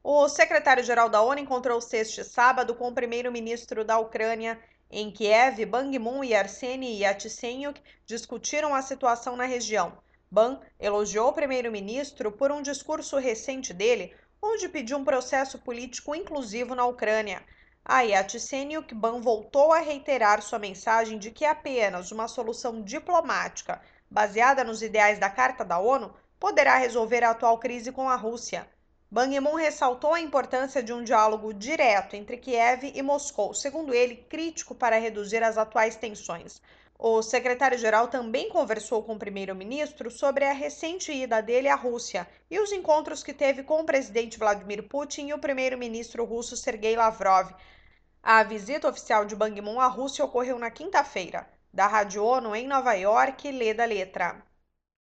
O secretário-geral da ONU encontrou-se este sábado com o primeiro-ministro da Ucrânia em Kiev. Ban Ki-moon e Arseniy Yatsenyuk discutiram a situação na região. Ban elogiou o primeiro-ministro por um discurso recente dele, onde pediu um processo político inclusivo na Ucrânia. A Yatsenyuk, Ban voltou a reiterar sua mensagem de que apenas uma solução diplomática, baseada nos ideais da Carta da ONU, poderá resolver a atual crise com a Rússia. Ban Ki-moon ressaltou a importância de um diálogo direto entre Kiev e Moscou, segundo ele, crítico para reduzir as atuais tensões. O secretário-geral também conversou com o primeiro-ministro sobre a recente ida dele à Rússia e os encontros que teve com o presidente Vladimir Putin e o primeiro-ministro russo Sergei Lavrov. A visita oficial de Ban Ki-moon à Rússia ocorreu na quinta-feira. Da Rádio ONU em Nova York, Leda Letra.